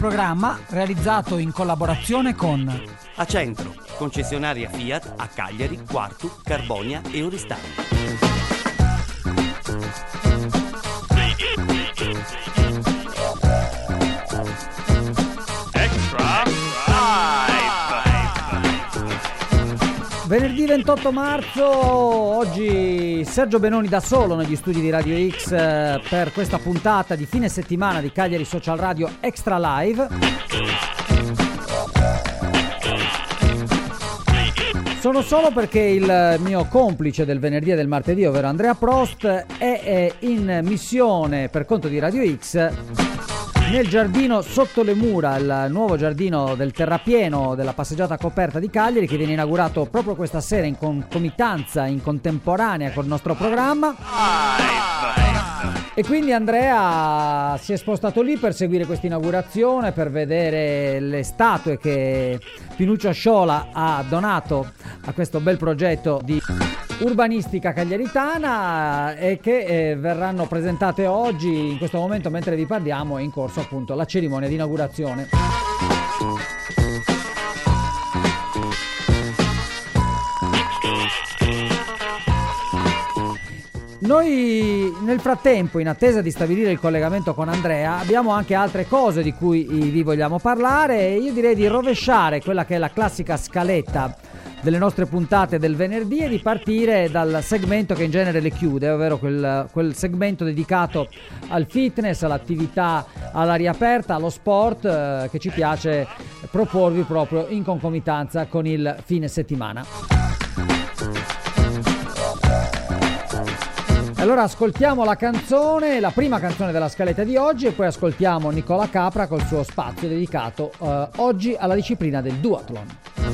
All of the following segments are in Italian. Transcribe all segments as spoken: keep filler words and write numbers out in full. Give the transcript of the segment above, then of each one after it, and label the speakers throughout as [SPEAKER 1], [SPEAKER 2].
[SPEAKER 1] programma realizzato in collaborazione con
[SPEAKER 2] Acentro, concessionaria Fiat a Cagliari, Quartu, Carbonia e Oristano.
[SPEAKER 1] Venerdì ventotto marzo, oggi Sergio Benoni da solo negli studi di Radio X eh, per questa puntata di fine settimana di Cagliari Social Radio Extra Live. Sono solo perché il mio complice del venerdì e del martedì, ovvero Andrea Prost, è, è in missione per conto di Radio X nel giardino sotto le mura, il nuovo giardino del terrapieno della passeggiata coperta di Cagliari, che viene inaugurato proprio questa sera in concomitanza, in contemporanea col nostro programma. E quindi Andrea si è spostato lì per seguire questa inaugurazione, per vedere le statue che Pinuccio Sciola ha donato a questo bel progetto di urbanistica cagliaritana e che eh, verranno presentate oggi. In questo momento, mentre vi parliamo, è in corso appunto la cerimonia di inaugurazione. Noi nel frattempo, in attesa di stabilire il collegamento con Andrea, abbiamo anche altre cose di cui vi vogliamo parlare e io direi di rovesciare quella che è la classica scaletta delle nostre puntate del venerdì e di partire dal segmento che in genere le chiude, ovvero quel, quel segmento dedicato al fitness, all'attività all'aria aperta, allo sport eh, che ci piace proporvi proprio in concomitanza con il fine settimana. Allora ascoltiamo la canzone, la prima canzone della scaletta di oggi, e poi ascoltiamo Nicola Capra col suo spazio dedicato eh, oggi alla disciplina del duathlon.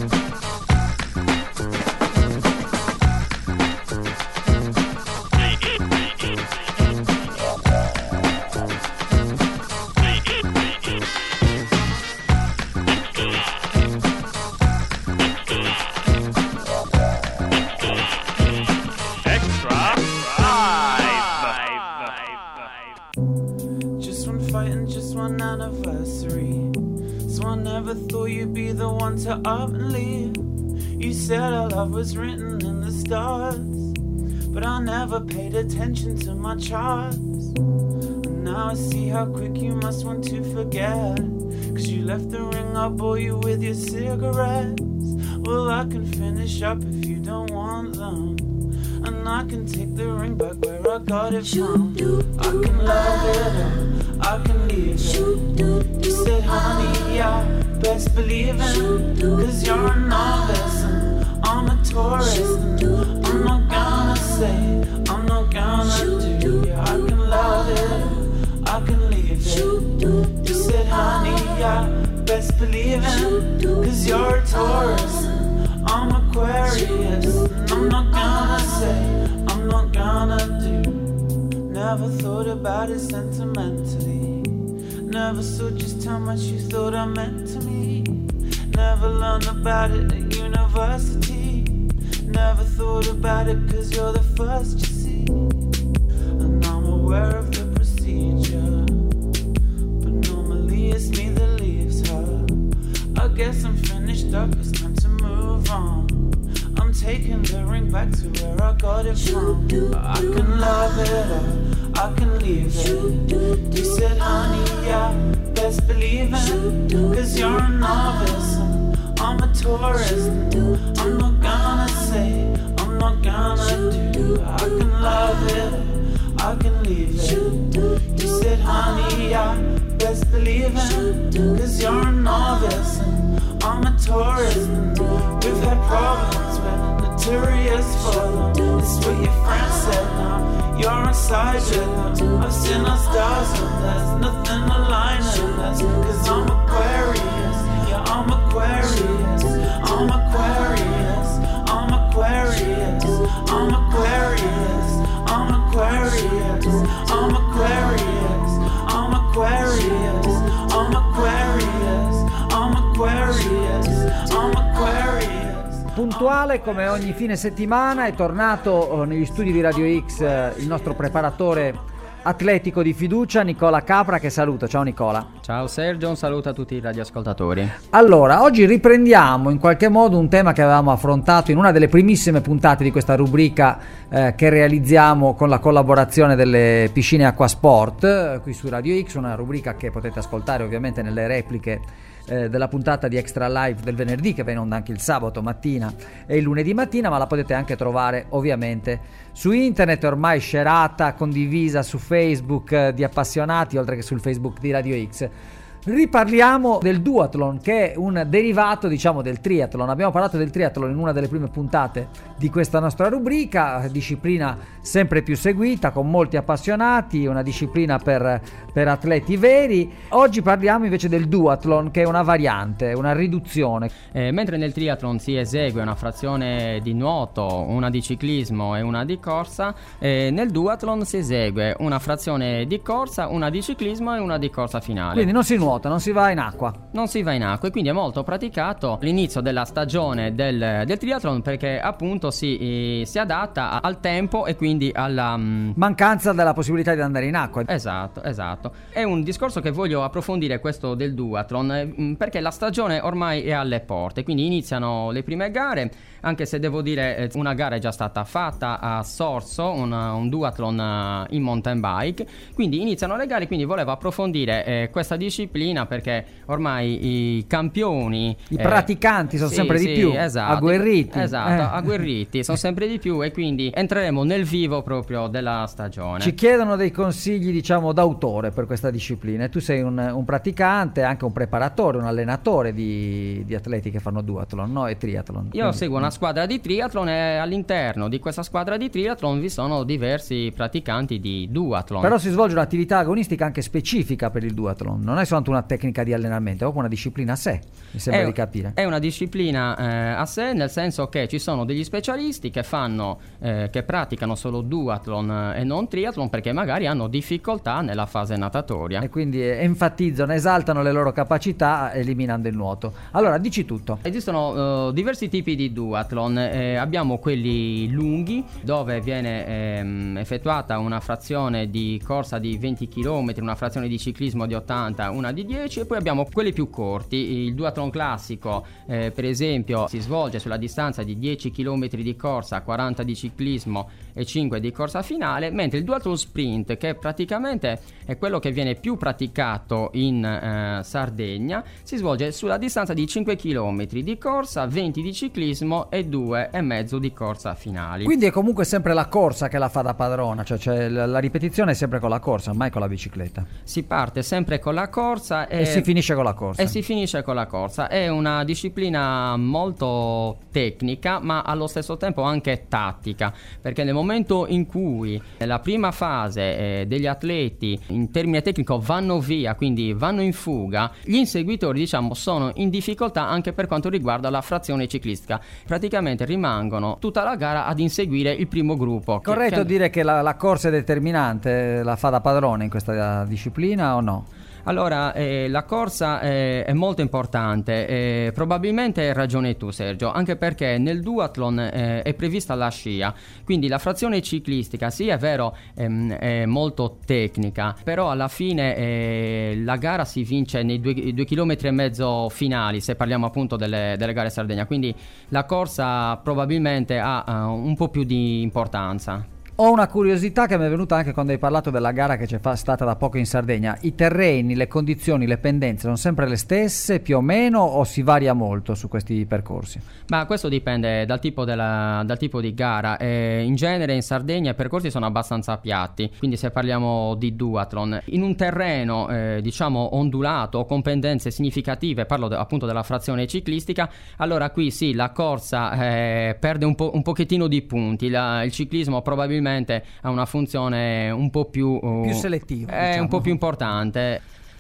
[SPEAKER 3] To up and leave. You said our love was written in the stars, but I never paid attention to my charts. And now I see how quick you must want to forget, cause you left the ring, I bore you with your cigarettes. Well, I can finish up if you don't want them, and I can take the ring back where I got it from. I can love it, I can leave it. You said, honey, yeah, best believe it, cause you're a novice and I'm a tourist, and I'm not gonna say, I'm not gonna do. Yeah, I can love it, I can leave it. You said, honey, yeah, best believe it, cause you're a taurus and I'm Aquarius, and I'm not gonna say, I'm not gonna do. Never thought about it sentimentally, never saw just how much you thought I meant to me. Never learned about it at university, never thought about it cause you're the first you see. And I'm aware of the procedure, but normally it's me that leaves her. I guess I'm finished up, it's time to move on. I'm taking the ring back to where I got it from. I can love it or I can leave it. You said, honey, yeah, best believe it, cause you're a novice and I'm a tourist. I'm not gonna say, I'm not gonna do. I can love it, I can leave it. You said, honey, yeah, best believe it, cause you're a novice and I'm a tourist. We've had problems, we're notorious for them. It's what your friends said now, you're inside them. I've seen our stars and there's nothing aligning us, cause I'm Aquarius, yeah, I'm Aquarius, I'm Aquarius, I'm Aquarius, I'm Aquarius, I'm Aquarius, I'm Aquarius, I'm Aquarius, I'm Aquarius, I'm Aquarius, I'm Aquarius.
[SPEAKER 1] Puntuale come ogni fine settimana è tornato negli studi di Radio X il nostro preparatore atletico di fiducia, Nicola Capra, che saluto. Ciao Nicola.
[SPEAKER 4] Ciao Sergio, un saluto a tutti i radioascoltatori.
[SPEAKER 1] Allora, oggi riprendiamo in qualche modo un tema che avevamo affrontato in una delle primissime puntate di questa rubrica eh, che realizziamo con la collaborazione delle piscine Acquasport eh, qui su Radio X, una rubrica che potete ascoltare ovviamente nelle repliche eh, della puntata di Extra Live del venerdì, che va in onda anche il sabato mattina e il lunedì mattina, ma la potete anche trovare ovviamente su internet, ormai scerata, condivisa su Facebook eh, di appassionati, oltre che sul Facebook di Radio X. Riparliamo del duathlon, che è un derivato, diciamo, del triathlon. Abbiamo parlato del triathlon in una delle prime puntate di questa nostra rubrica, disciplina sempre più seguita, con molti appassionati, una disciplina per, per atleti veri. Oggi parliamo invece del duathlon, che è una variante, una riduzione.
[SPEAKER 4] Eh, mentre nel triathlon si esegue una frazione di nuoto, una di ciclismo e una di corsa, eh, nel duathlon si esegue una frazione di corsa, una di ciclismo e una di corsa finale.
[SPEAKER 1] Quindi non si nuota, non si va in acqua.
[SPEAKER 4] Non si va in acqua, e quindi è molto praticato l'inizio della stagione del, del triathlon, perché appunto si, eh, si adatta al tempo e quindi alla um...
[SPEAKER 1] mancanza della possibilità di andare in acqua.
[SPEAKER 4] Esatto, esatto. È un discorso che voglio approfondire, questo del duathlon, eh, perché la stagione ormai è alle porte, quindi iniziano le prime gare, anche se devo dire eh, una gara è già stata fatta a Sorso, un, un duathlon uh, in mountain bike, quindi iniziano le gare, quindi volevo approfondire eh, questa disciplina, perché ormai i campioni,
[SPEAKER 1] i eh, praticanti sono
[SPEAKER 4] sì,
[SPEAKER 1] sempre
[SPEAKER 4] sì,
[SPEAKER 1] di più,
[SPEAKER 4] esatto,
[SPEAKER 1] agguerriti.
[SPEAKER 4] Esatto,
[SPEAKER 1] eh.
[SPEAKER 4] agguerriti, sono sempre di più, e quindi entreremo nel vivo proprio della stagione.
[SPEAKER 1] Ci chiedono dei consigli, diciamo, d'autore per questa disciplina, e tu sei un, un praticante, anche un preparatore, un allenatore di, di atleti che fanno duathlon, no? E triathlon.
[SPEAKER 4] Io quindi seguo una squadra di triathlon, e all'interno di questa squadra di triathlon vi sono diversi praticanti di duathlon.
[SPEAKER 1] Però si svolge un'attività agonistica anche specifica per il duathlon, non è soltanto una tecnica di allenamento, è proprio una disciplina a sé, mi sembra
[SPEAKER 4] è,
[SPEAKER 1] di capire.
[SPEAKER 4] È una disciplina eh, a sé, nel senso che ci sono degli specialisti che fanno eh, che praticano solo duathlon eh, e non triathlon, perché magari hanno difficoltà nella fase natatoria,
[SPEAKER 1] e quindi eh, enfatizzano, esaltano le loro capacità eliminando il nuoto. Allora, dici tutto.
[SPEAKER 4] Esistono uh, diversi tipi di duathlon. Eh, abbiamo quelli lunghi, dove viene ehm, effettuata una frazione di corsa di venti chilometri, una frazione di ciclismo di ottanta, una di dieci, e poi abbiamo quelli più corti. Il duathlon classico eh, per esempio si svolge sulla distanza di dieci chilometri di corsa, quaranta di ciclismo e cinque di corsa finale, mentre il duathlon sprint, che praticamente è quello che viene più praticato in eh, Sardegna, si svolge sulla distanza di cinque chilometri di corsa, venti di ciclismo e due e mezzo di corsa finali.
[SPEAKER 1] Quindi è comunque sempre la corsa che la fa da padrona, cioè, cioè la, la ripetizione è sempre con la corsa, mai con la bicicletta.
[SPEAKER 4] Si parte sempre con la corsa e,
[SPEAKER 1] e si finisce con la corsa.
[SPEAKER 4] E si finisce con la corsa. È una disciplina molto tecnica, ma allo stesso tempo anche tattica, perché nel momento in cui la prima fase eh, degli atleti in termine tecnico vanno via, quindi vanno in fuga, gli inseguitori, diciamo, sono in difficoltà anche per quanto riguarda la frazione ciclistica. Praticamente rimangono tutta la gara ad inseguire il primo gruppo.
[SPEAKER 1] Corretto
[SPEAKER 4] che, che...
[SPEAKER 1] dire che la, la corsa è determinante, la fa da padrone in questa disciplina o no?
[SPEAKER 4] Allora, eh, la corsa eh, è molto importante, eh, probabilmente hai ragione tu Sergio, anche perché nel duathlon eh, è prevista la scia, quindi la frazione ciclistica sì è vero ehm, è molto tecnica, però alla fine eh, la gara si vince nei due, due chilometri e mezzo finali, se parliamo appunto delle, delle gare Sardegna, quindi la corsa probabilmente ha uh, un po' più di importanza.
[SPEAKER 1] Ho una curiosità che mi è venuta anche quando hai parlato della gara che c'è stata da poco in Sardegna. I terreni, le condizioni, le pendenze sono sempre le stesse più o meno, o si varia molto su questi percorsi?
[SPEAKER 4] Ma questo dipende dal tipo, della, dal tipo di gara. Eh, in genere in Sardegna i percorsi sono abbastanza piatti, quindi se parliamo di duathlon in un terreno eh, diciamo ondulato o con pendenze significative, parlo de, appunto della frazione ciclistica, allora qui sì, la corsa eh, perde un, po', un pochettino di punti, la, il ciclismo probabilmente ha una funzione un po' più, uh,
[SPEAKER 1] più selettiva,
[SPEAKER 4] è
[SPEAKER 1] diciamo.
[SPEAKER 4] un po' più importante.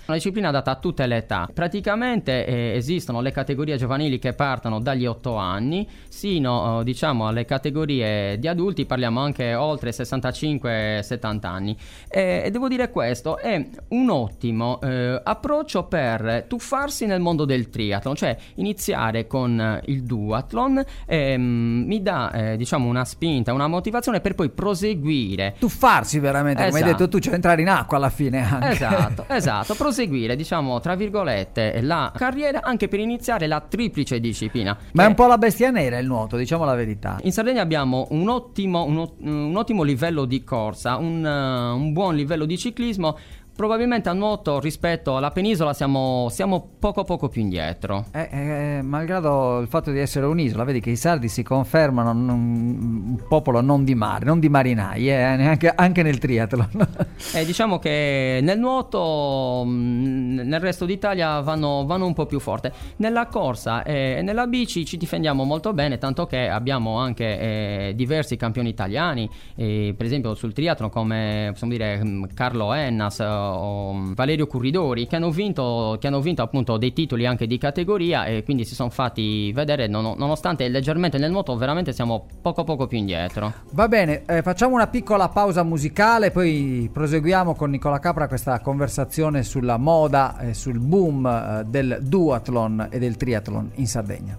[SPEAKER 4] Una disciplina adatta a tutte le età. Praticamente eh, esistono le categorie giovanili che partono dagli otto anni sino eh, diciamo alle categorie di adulti, parliamo anche oltre sessantacinque settanta anni. E, e devo dire questo è un ottimo eh, approccio per tuffarsi nel mondo del triathlon, cioè iniziare con il duathlon ehm, mi dà eh, diciamo una spinta, una motivazione per poi proseguire.
[SPEAKER 1] Tuffarsi veramente,
[SPEAKER 4] esatto.
[SPEAKER 1] Come hai detto tu, cioè entrare in acqua alla fine anche.
[SPEAKER 4] Esatto, esatto, proseguire diciamo tra virgolette la carriera anche per iniziare la triplice disciplina.
[SPEAKER 1] Ma è un po' la bestia nera il nuoto, diciamo la verità.
[SPEAKER 4] In Sardegna abbiamo un ottimo, un, un ottimo livello di corsa, un, uh, un buon livello di ciclismo. Probabilmente a nuoto rispetto alla penisola siamo, siamo poco poco più indietro.
[SPEAKER 1] Eh, eh, malgrado il fatto di essere un'isola, vedi che i sardi si confermano un, un popolo non di mare, non di marinai, eh, neanche, anche nel triathlon.
[SPEAKER 4] Eh, diciamo che nel nuoto, mh, nel resto d'Italia vanno, vanno un po' più forte. Nella corsa e nella bici ci difendiamo molto bene, tanto che abbiamo anche eh, diversi campioni italiani, eh, per esempio sul triathlon come possiamo dire Carlo Ennas o Valerio Curridori, che hanno vinto che hanno vinto appunto dei titoli anche di categoria e quindi si sono fatti vedere, non, nonostante leggermente nel nuoto veramente siamo poco poco più indietro.
[SPEAKER 1] Va bene, eh, facciamo una piccola pausa musicale, poi proseguiamo con Nicola Capra questa conversazione sulla moda e sul boom eh, del duathlon e del triathlon in Sardegna.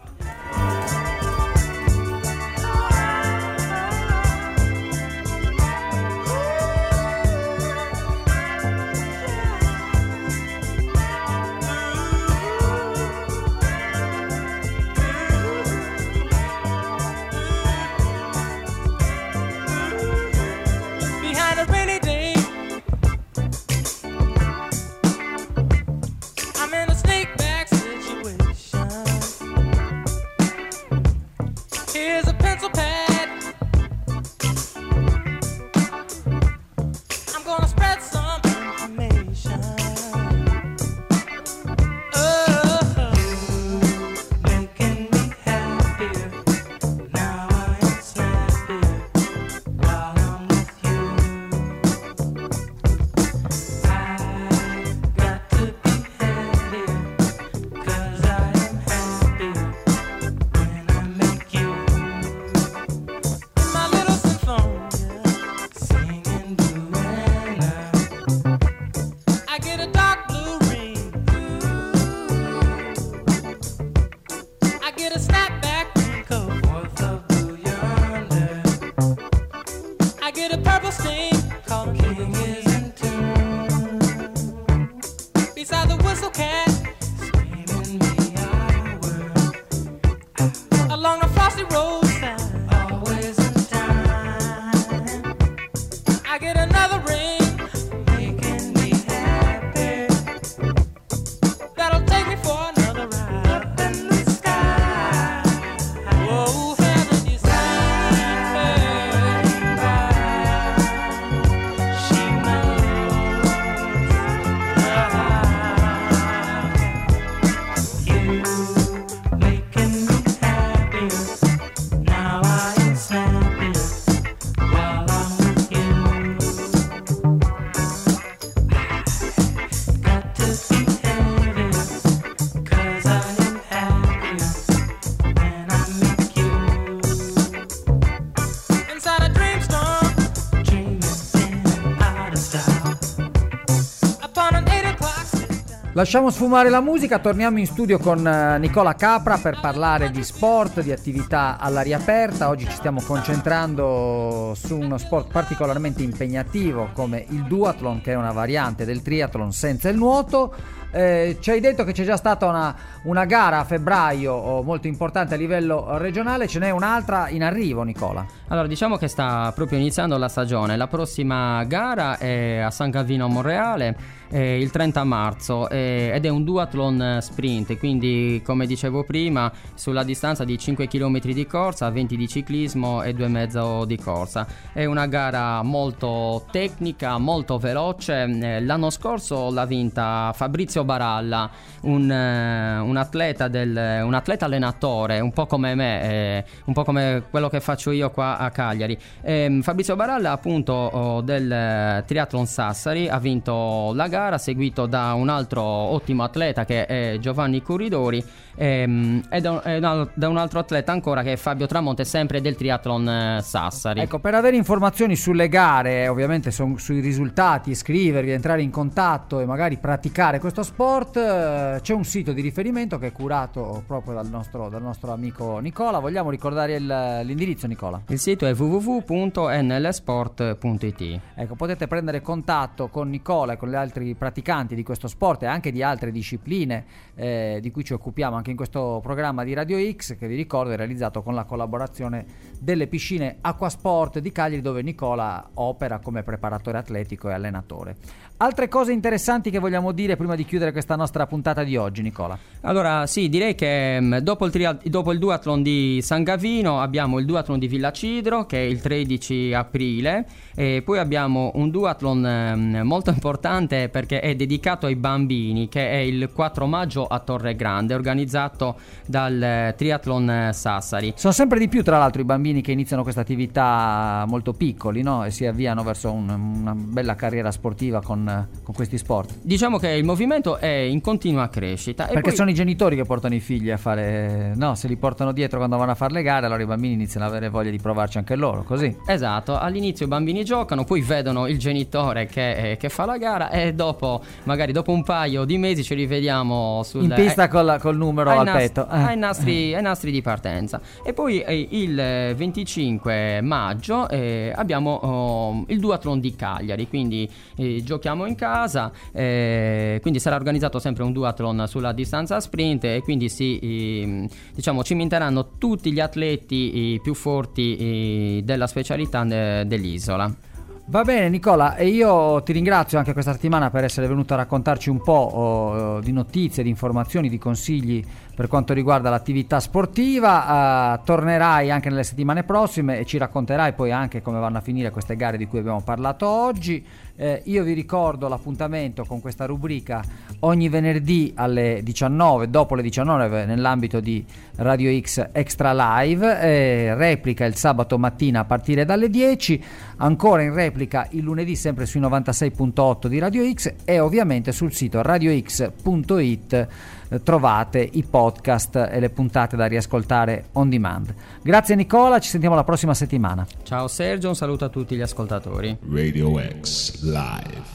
[SPEAKER 1] Lasciamo sfumare la musica, torniamo in studio con Nicola Capra per parlare di sport, di attività all'aria aperta. Oggi ci stiamo concentrando su uno sport particolarmente impegnativo come il duathlon, che è una variante del triathlon senza il nuoto. Eh, ci hai detto che c'è già stata una, una gara a febbraio molto importante a livello regionale, ce n'è un'altra in arrivo, Nicola.
[SPEAKER 4] Allora, diciamo che sta proprio iniziando la stagione. La prossima gara è a San Gavino a Monreale, eh, il trenta marzo, eh, ed è un duathlon sprint, quindi come dicevo prima sulla distanza di cinque chilometri di corsa, venti di ciclismo e due e mezzo di corsa. È una gara molto tecnica, molto veloce. Eh, l'anno scorso l'ha vinta Fabrizio Baralla, un, eh, un atleta del, un atleta allenatore, un po' come me, eh, un po' come quello che faccio io qua a Cagliari. Eh, Fabrizio Baralla, appunto, oh, del eh, Triathlon Sassari, ha vinto la gara, seguito da un altro ottimo atleta che è Giovanni Corridori, ehm, e da, e da un altro atleta ancora che è Fabio Tramonte, sempre del Triathlon eh, Sassari.
[SPEAKER 1] Ecco, per avere informazioni sulle gare, ovviamente son, sui risultati, iscrivervi, entrare in contatto e magari praticare questo sport, eh, c'è un sito di riferimento che è curato proprio dal nostro, dal nostro amico Nicola. Vogliamo ricordare il, l'indirizzo, Nicola?
[SPEAKER 4] Il sito è w w w punto n l sport punto i t.
[SPEAKER 1] Ecco, potete prendere contatto con Nicola e con gli altri praticanti di questo sport e anche di altre discipline eh, di cui ci occupiamo anche in questo programma di Radio X, che vi ricordo è realizzato con la collaborazione delle piscine Acquasport di Cagliari, dove Nicola opera come preparatore atletico e allenatore. Altre cose interessanti che vogliamo dire prima di chiudere questa nostra puntata di oggi, Nicola?
[SPEAKER 4] Allora sì, direi che mh, dopo, il tri- dopo il duathlon di San Gavino abbiamo il duathlon di Villa Cidro, che è il tredici aprile, e poi abbiamo un duathlon mh, molto importante perché è dedicato ai bambini, che è il quattro maggio a Torre Grande, organizzato dal eh, Triathlon Sassari.
[SPEAKER 1] Sono sempre di più, tra l'altro, i bambini che iniziano questa attività molto piccoli, no? E si avviano verso un, una bella carriera sportiva con con questi sport.
[SPEAKER 4] Diciamo che il movimento è in continua crescita.
[SPEAKER 1] Perché
[SPEAKER 4] e poi...
[SPEAKER 1] sono i genitori che portano i figli a fare, no, se li portano dietro quando vanno a fare le gare, allora i bambini iniziano ad avere voglia di provarci anche loro, così.
[SPEAKER 4] Esatto, all'inizio i bambini giocano, poi vedono il genitore che, eh, che fa la gara, e dopo, magari dopo un paio di mesi, ci rivediamo sul,
[SPEAKER 1] in pista
[SPEAKER 4] eh,
[SPEAKER 1] col, col numero al
[SPEAKER 4] nas-
[SPEAKER 1] petto eh.
[SPEAKER 4] ai, nastri, ai nastri di partenza. E poi eh, il venticinque maggio eh, abbiamo oh, il duathlon di Cagliari, quindi eh, giochiamo in casa. Eh, quindi sarà organizzato sempre un duathlon sulla distanza sprint, e quindi si eh, diciamo cimenteranno tutti gli atleti eh, più forti eh, della specialità de- dell'isola.
[SPEAKER 1] Va bene, Nicola, e io ti ringrazio anche questa settimana per essere venuto a raccontarci un po' oh, di notizie, di informazioni, di consigli per quanto riguarda l'attività sportiva. Uh, tornerai anche nelle settimane prossime e ci racconterai poi anche come vanno a finire queste gare di cui abbiamo parlato oggi. Eh, io vi ricordo l'appuntamento con questa rubrica ogni venerdì alle diciannove, dopo le diciannove, nell'ambito di Radio X Extra Live, eh, replica il sabato mattina a partire dalle dieci, ancora in replica il lunedì sempre sui novantasei virgola otto di Radio X, e ovviamente sul sito radio x punto it eh, trovate i podcast e le puntate da riascoltare on demand. Grazie Nicola, ci sentiamo la prossima settimana.
[SPEAKER 4] Ciao Sergio, un saluto a tutti gli ascoltatori.
[SPEAKER 5] Radio X Live.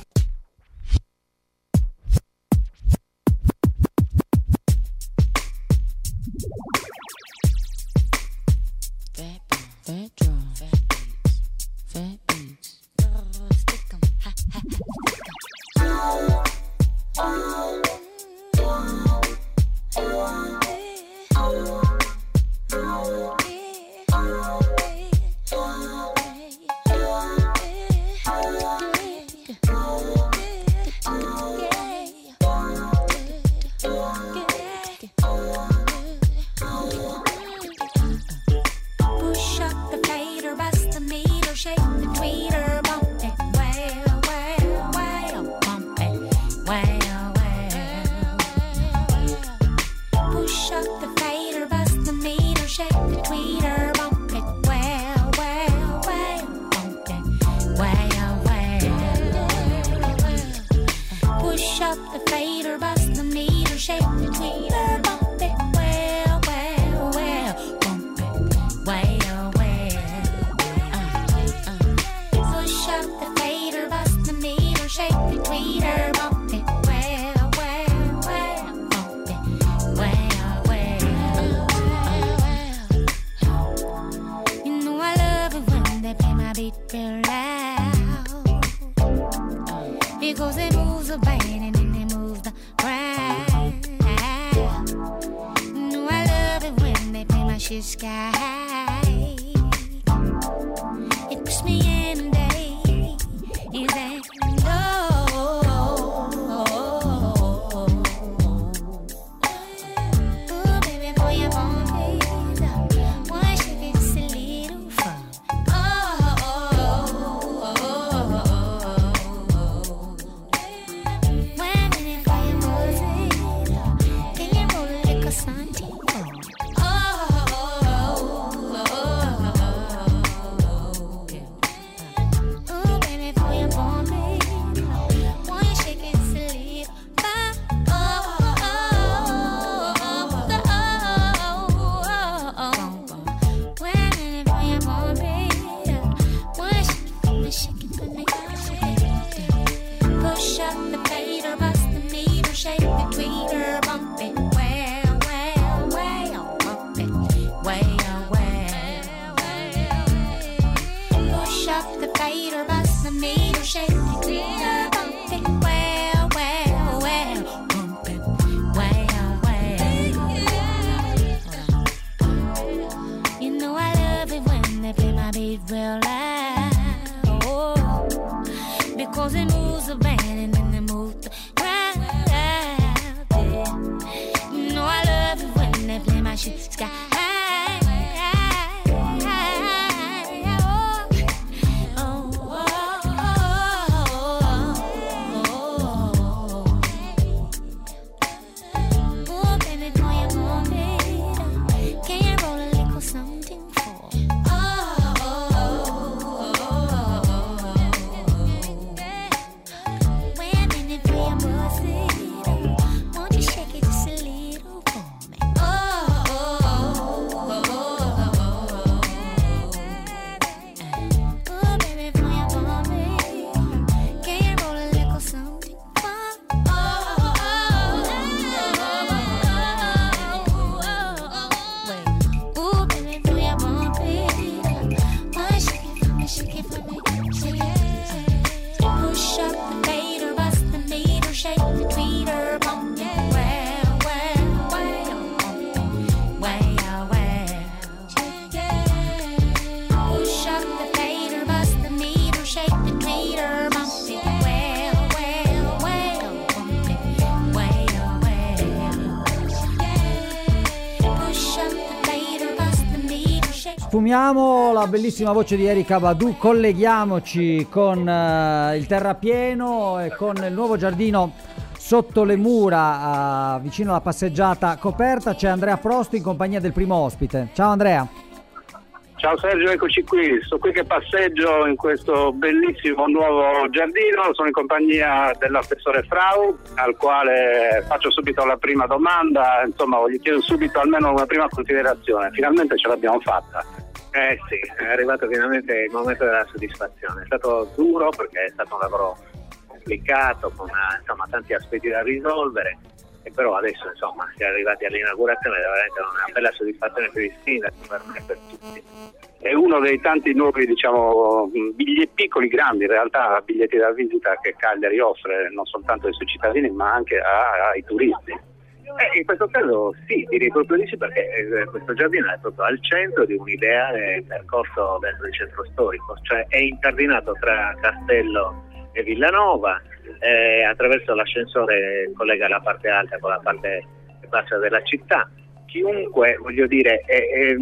[SPEAKER 6] When for me. Push up the fader, bust the meter, shake the tweeter, bump it, well, well, well, bump it, well, well. Push up the fader, bust the meter, shake the tweeter, bump it, well, well, well, bump it, well, well. You know I love it when they play my beat real loud, oh, because it moves the band and then they move the crowd, yeah. You know I love it when they play my shit sky high, oh, oh, oh, oh, oh. Oh, baby, boy, I'm on it. Can you roll a little something for me? Oh, oh, oh, oh, oh. Wait a minute, boy, I'm buzzing. Won't you shake it just a little for me? Oh, oh, oh, oh, oh, oh. Oh, baby, boy, I'm on it. Can you roll a little something for me? Oh, oh, oh, oh, oh. Wait. Ooh, baby, boy, I'm on it. Why shake it for me, shake it for me, shake it. Push up the fader, bust the meter, shake the tweeter, bump it, well, well, well, well, well. Push up the fader, bust the meter, shake the tweeter, bump it, well, well, well, bump it, well, well. Push up the fader, bust the meter, shake.
[SPEAKER 1] Sfumiamo la bellissima voce di Erykah Badu, colleghiamoci con eh, il terrapieno e con il nuovo giardino sotto le mura, eh, vicino alla passeggiata coperta. C'è Andrea Prosto in compagnia del primo ospite. Ciao Andrea.
[SPEAKER 7] Ciao Sergio, eccoci qui, sto qui che passeggio in questo bellissimo nuovo giardino, sono in compagnia dell'assessore Frau, al quale faccio subito la prima domanda, insomma gli chiedo subito almeno una prima considerazione, finalmente ce l'abbiamo fatta.
[SPEAKER 8] Eh sì, è arrivato finalmente il momento della soddisfazione, è stato duro perché è stato un lavoro complicato, con insomma tanti aspetti da risolvere, e però adesso insomma si è arrivati all'inaugurazione, è veramente una bella soddisfazione per il sindaco, per me e per tutti.
[SPEAKER 7] È uno dei tanti nuovi, diciamo, biglietti piccoli, grandi in realtà, biglietti da visita che Cagliari offre non soltanto ai suoi cittadini ma anche a, ai turisti.
[SPEAKER 8] Eh, in questo caso sì, direi proprio di sì, perché eh, questo giardino è proprio al centro di un'idea del percorso dentro il centro storico, cioè è incardinato tra Castello e Villanova, eh, attraverso l'ascensore collega la parte alta con la parte bassa della città. Chiunque, voglio dire, eh, eh,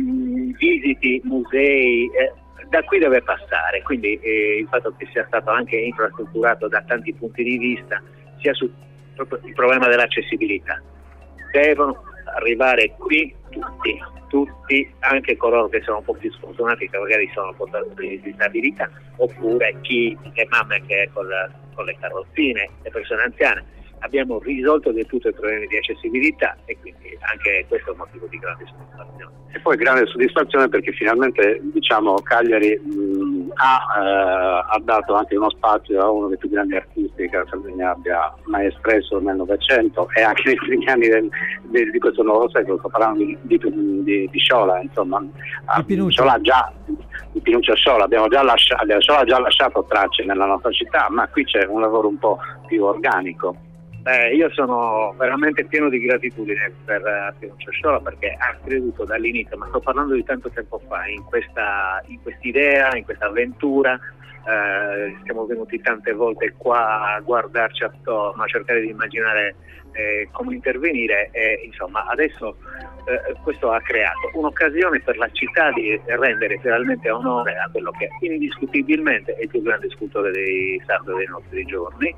[SPEAKER 8] visiti musei, eh, da qui deve passare, quindi eh, il fatto che sia stato anche infrastrutturato da tanti punti di vista, sia sul proprio il problema dell'accessibilità. Devono arrivare qui tutti, tutti, anche coloro che sono un po' più sfortunati, che magari sono portatori di disabilità, oppure chi, le mamme che con, la, con le carrozzine, le persone anziane. Abbiamo risolto del tutto i problemi di accessibilità e quindi anche questo è un motivo di grande soddisfazione.
[SPEAKER 7] E poi grande soddisfazione perché finalmente, diciamo, Cagliari mh, ha, eh, ha dato anche uno spazio a uno dei più grandi artisti che la Sardegna abbia mai espresso nel Novecento e anche nei primi anni del, del, di questo nuovo secolo. Sto parlando di, di, di, di Sciola, insomma.
[SPEAKER 1] Di
[SPEAKER 7] Sciola già, di Pinuccio Sciola, abbiamo già lasciato, Sciola ha già lasciato tracce nella nostra città, ma qui c'è un lavoro un po' più organico.
[SPEAKER 8] Beh, io sono veramente pieno di gratitudine per uh, Pinuccio Sciola, perché ha creduto dall'inizio, ma sto parlando di tanto tempo fa, in questa in quest'idea, in questa avventura. Uh, siamo venuti tante volte qua a guardarci attorno, a cercare di immaginare eh, come intervenire e insomma adesso eh, questo ha creato un'occasione per la città di rendere finalmente onore a quello che indiscutibilmente è il più grande scultore dei sardi dei nostri giorni,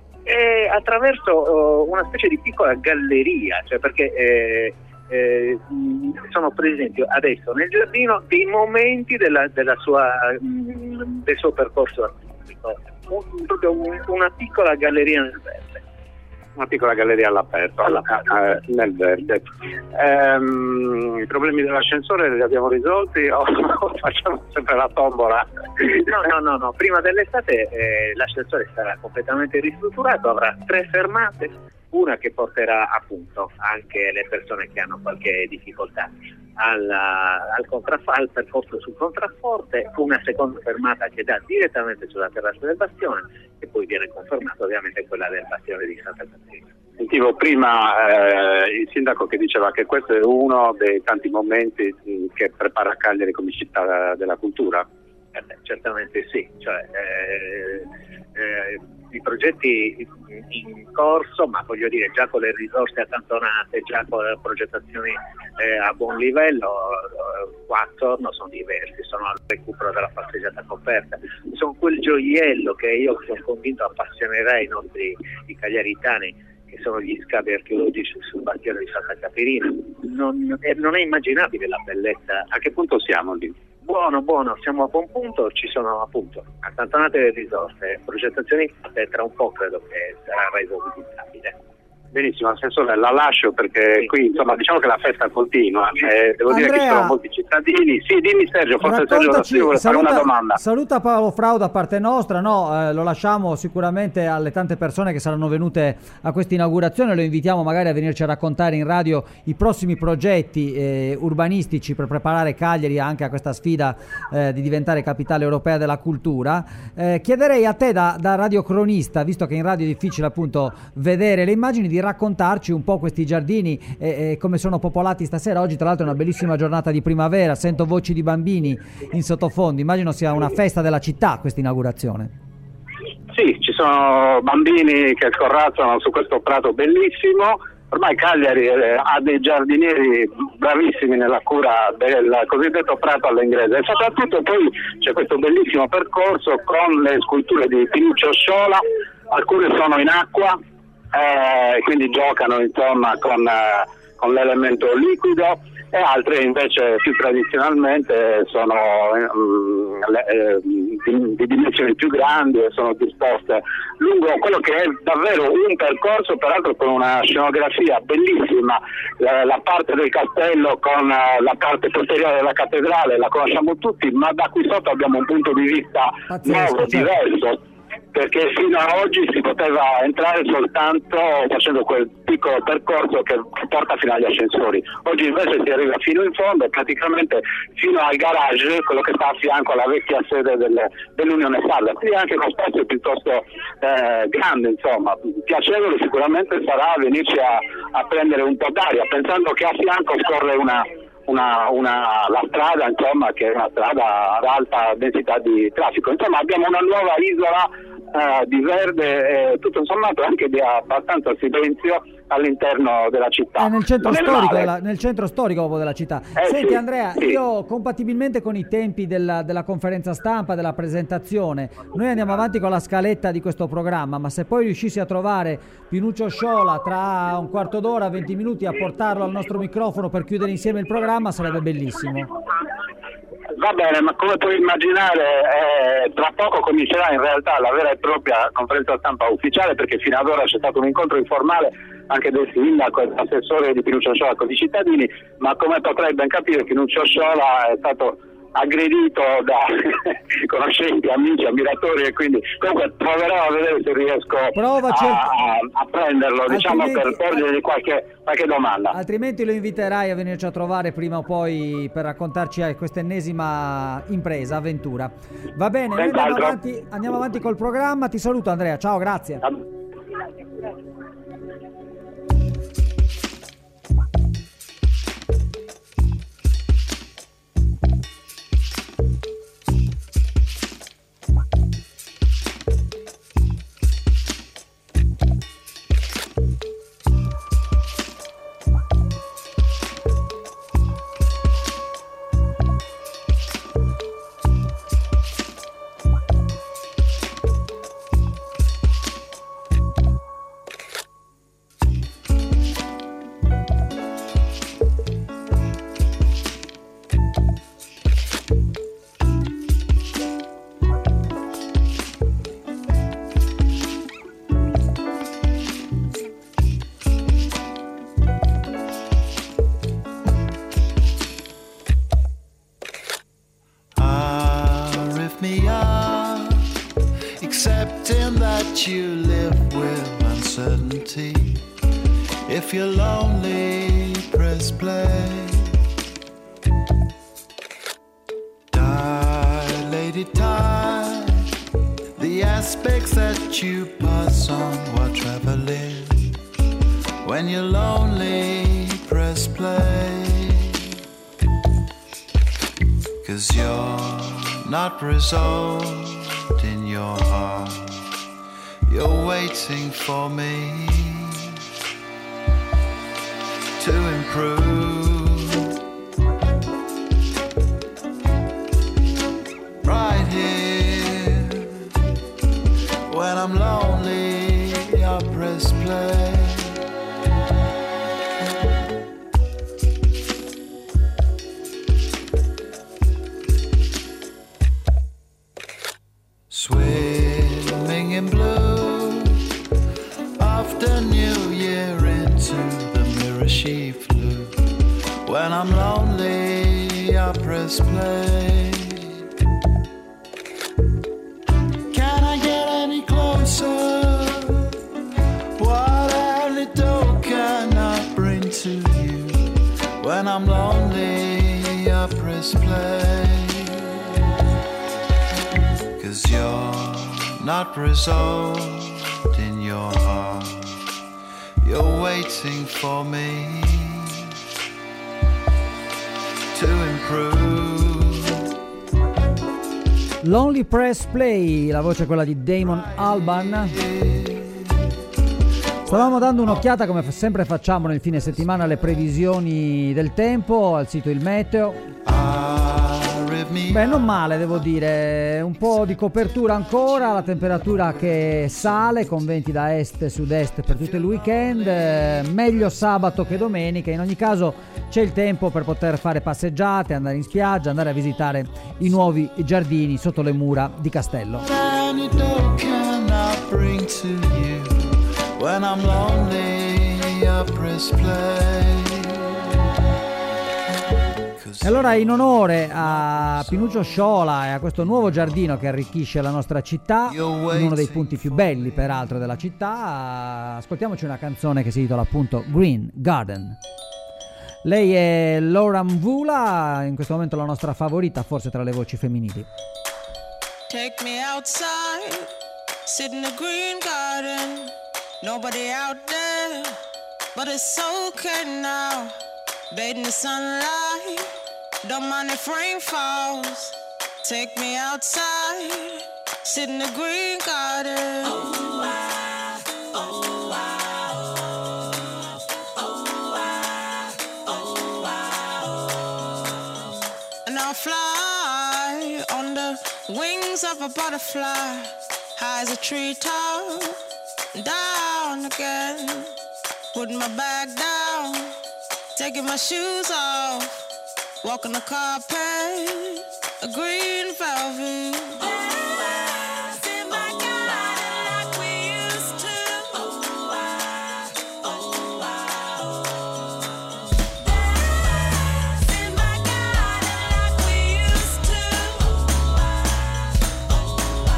[SPEAKER 8] e attraverso uh, una specie di piccola galleria, cioè perché eh, eh, sono presenti adesso nel giardino dei momenti della, della sua, mh, del suo percorso artistico, un, proprio un, una piccola galleria nel verde.
[SPEAKER 7] una piccola galleria all'aperto, alla, eh, nel verde. Ehm, I problemi dell'ascensore li abbiamo risolti o facciamo sempre la tombola?
[SPEAKER 8] No, no, no, no. Prima dell'estate eh, l'ascensore sarà completamente ristrutturato, avrà tre fermate, una che porterà appunto anche le persone che hanno qualche difficoltà alla, al, contraff- al percorso sul contrafforte, una seconda fermata che dà direttamente sulla terrazza del bastione e poi viene confermata ovviamente quella del bastione di Santa Caterina.
[SPEAKER 7] Sentivo prima eh, il sindaco che diceva che questo è uno dei tanti momenti mh, che prepara Cagliari come città della cultura.
[SPEAKER 8] Eh beh, certamente sì, cioè, eh, eh, i progetti in corso, ma voglio dire già con le risorse accantonate, già con le progettazioni eh, a buon livello, eh, qua attorno sono diversi, sono al recupero della passeggiata coperta, sono quel gioiello che io sono convinto appassionerà i nostri i cagliaritani, che sono gli scavi archeologici sul bastione di Santa Caterina. Non, eh, non è immaginabile la bellezza.
[SPEAKER 7] A che punto siamo lì?
[SPEAKER 8] Buono, buono, siamo a buon punto, ci sono appunto accantonate le risorse, progettazioni fatte, tra un po' credo che sarà reso visitabile.
[SPEAKER 7] Benissimo, assessore, la lascio perché qui insomma diciamo che la festa continua, eh, devo
[SPEAKER 1] Andrea,
[SPEAKER 7] dire che ci sono molti cittadini. Sì, dimmi Sergio, forse Sergio Rossi vuole fare una domanda.
[SPEAKER 1] Saluta Paolo Frau da parte nostra, no, eh, lo lasciamo sicuramente alle tante persone che saranno venute a questa inaugurazione, lo invitiamo magari a venirci a raccontare in radio i prossimi progetti eh, urbanistici per preparare Cagliari anche a questa sfida eh, di diventare capitale europea della cultura. Eh, chiederei a te da, da radiocronista, visto che in radio è difficile appunto vedere le immagini, di raccontarci un po' questi giardini e, e come sono popolati stasera. Oggi tra l'altro è una bellissima giornata di primavera, sento voci di bambini in sottofondo, immagino sia una festa della città questa inaugurazione.
[SPEAKER 7] Sì, ci sono bambini che scorrazzano su questo prato bellissimo. Ormai Cagliari eh, ha dei giardinieri bravissimi nella cura del cosiddetto prato all'inglese e soprattutto poi c'è questo bellissimo percorso con le sculture di Pinuccio Sciola, alcune sono in acqua, Eh, quindi giocano insomma con, eh, con l'elemento liquido, e altre invece più tradizionalmente sono eh, le, eh, di, di dimensioni più grandi e sono disposte lungo quello che è davvero un percorso, peraltro con una scenografia bellissima. La, la parte del castello con uh, la parte posteriore della cattedrale la conosciamo tutti, ma da qui sotto abbiamo un punto di vista
[SPEAKER 1] Pazzesco,
[SPEAKER 7] nuovo,
[SPEAKER 1] certo.
[SPEAKER 7] diverso, perché fino ad oggi si poteva entrare soltanto facendo quel piccolo percorso che porta fino agli ascensori. Oggi invece si arriva fino in fondo e praticamente fino al garage, quello che sta a fianco alla vecchia sede delle, dell'Unione Sarda, quindi anche uno spazio piuttosto eh, grande, insomma. Piacevole sicuramente sarà venirci a, a prendere un po' d'aria, pensando che a fianco scorre una Una, una, la strada, insomma, che è una strada ad alta densità di traffico. Insomma, abbiamo una nuova isola eh, di verde e tutto sommato anche di abbastanza silenzio all'interno della città.
[SPEAKER 1] È nel centro,
[SPEAKER 7] Non è
[SPEAKER 1] storico
[SPEAKER 7] male.
[SPEAKER 1] della, nel centro storico proprio della città.
[SPEAKER 7] Eh,
[SPEAKER 1] Senti
[SPEAKER 7] sì,
[SPEAKER 1] Andrea,
[SPEAKER 7] sì.
[SPEAKER 1] io compatibilmente con i tempi della, della conferenza stampa, della presentazione, noi andiamo avanti con la scaletta di questo programma, ma se poi riuscissi a trovare Pinuccio Sciola tra un quarto d'ora, venti minuti, a portarlo al nostro microfono per chiudere insieme il programma, sarebbe bellissimo.
[SPEAKER 7] Va bene, ma come puoi immaginare eh, tra poco comincerà in realtà la vera e propria conferenza stampa ufficiale, perché fino ad ora c'è stato un incontro informale anche del sindaco e dell'assessore di Pinuccio Sciola con i cittadini, ma come potrai ben capire Pinuccio Sciola è stato aggredito da conoscenti, amici, ammiratori, e quindi comunque proverò a vedere se riesco
[SPEAKER 1] Provaci
[SPEAKER 7] a,
[SPEAKER 1] a-
[SPEAKER 7] a, a prenderlo, diciamo, per
[SPEAKER 1] Altrimenti-
[SPEAKER 7] porgergli qualche, qualche domanda.
[SPEAKER 1] Altrimenti lo inviterai a venirci a trovare prima o poi per raccontarci eh, questa ennesima impresa, avventura. Va bene, noi andiamo
[SPEAKER 7] Senz'altro.
[SPEAKER 1] avanti, andiamo avanti col programma. Ti saluto Andrea, ciao, grazie.
[SPEAKER 9] accepting that you live with uncertainty. If you're lonely, press play. Dilated time, the aspects that you pass on while traveling. When you're lonely, press play. 'Cause you're not resolved in your heart. You're waiting for me to improve. Right here, when I'm lonely, I press play. Swimming in blue, after New Year into the mirror she flew. When I'm lonely, I press play. Can I get any closer? What antidote can I bring to you? When I'm lonely, I press play. 'Cause you're not resolved in your heart. You're waiting for me to improve.
[SPEAKER 1] Lonely Press Play, la voce è quella di Damon Albarn. Stavamo dando un'occhiata, come sempre facciamo nel fine settimana, alle previsioni del tempo, al sito Il Meteo. Beh, non male, devo dire, un po' di copertura ancora, la temperatura che sale con venti da est e sud-est per tutto il weekend, eh, meglio sabato che domenica. In ogni caso c'è il tempo per poter fare passeggiate, andare in spiaggia, andare a visitare i nuovi giardini sotto le mura di Castello. E allora, in onore a Pinuccio Sciola e a questo nuovo giardino che arricchisce la nostra città, in uno dei punti più belli peraltro della città, ascoltiamoci una canzone che si intitola appunto Green Garden. Lei è Laura Mvula, in questo momento la nostra favorita forse tra le voci femminili.
[SPEAKER 10] Take me outside, sit in the green garden, nobody out there, but it's okay now, bathe in the sunlight. Don't mind if rain falls. Take me outside, sit in the green garden. Oh, I, oh, I, oh, oh, I, oh, I, oh. And I'll fly on the wings of a butterfly, high as a treetop, down again. Put my bag down, taking my shoes off. Walk on the carpet, a green velvet. Oh, I, sit my garden like we used to. Oh, I, oh, I, oh. Dance in my garden like we used to. Oh, I, oh,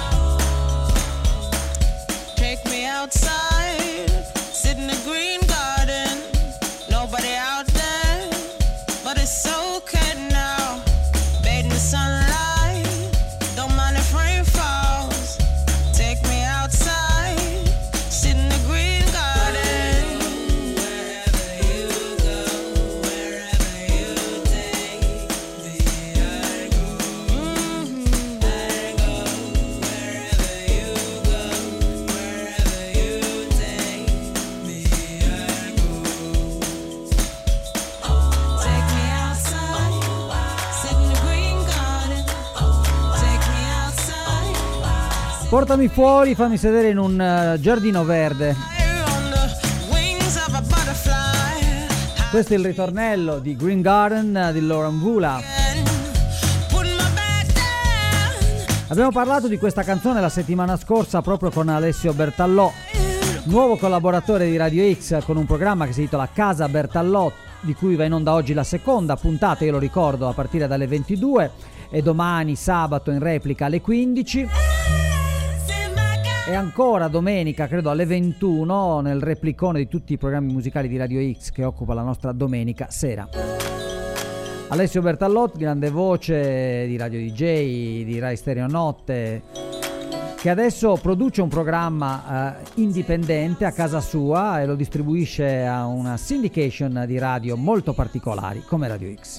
[SPEAKER 10] I, oh. Take me outside, sit in the green garden, nobody out there, but it's so okay now, bathe in the sunlight, don't mind if rain falls. Take me outside, sit in the green garden. Wherever you go, wherever you take me, I go. Mm-hmm. I go. Wherever you go, wherever you take me, I go. Take me outside, sit in the green garden. Take me outside,
[SPEAKER 1] Portami fuori, fammi sedere in un eh, giardino verde.
[SPEAKER 10] on the wings of a butterfly.
[SPEAKER 1] Questo è il ritornello di Green Garden eh, di Laura Mvula.
[SPEAKER 10] Put my bag down.
[SPEAKER 1] Abbiamo parlato di questa canzone la settimana scorsa proprio con Alessio Bertallò, nuovo collaboratore di Radio X con un programma che si intitola Casa Bertallò, di cui va in onda oggi la seconda puntata, io lo ricordo, a partire dalle ventidue, e domani sabato in replica alle quindici. E ancora domenica, credo alle ventuno, nel replicone di tutti i programmi musicali di Radio X che occupa la nostra domenica sera. Alessio Bertallot, grande voce di Radio D J, di Rai Stereo Notte, che adesso produce un programma eh, indipendente a casa sua e lo distribuisce a una syndication di radio molto particolari come Radio X.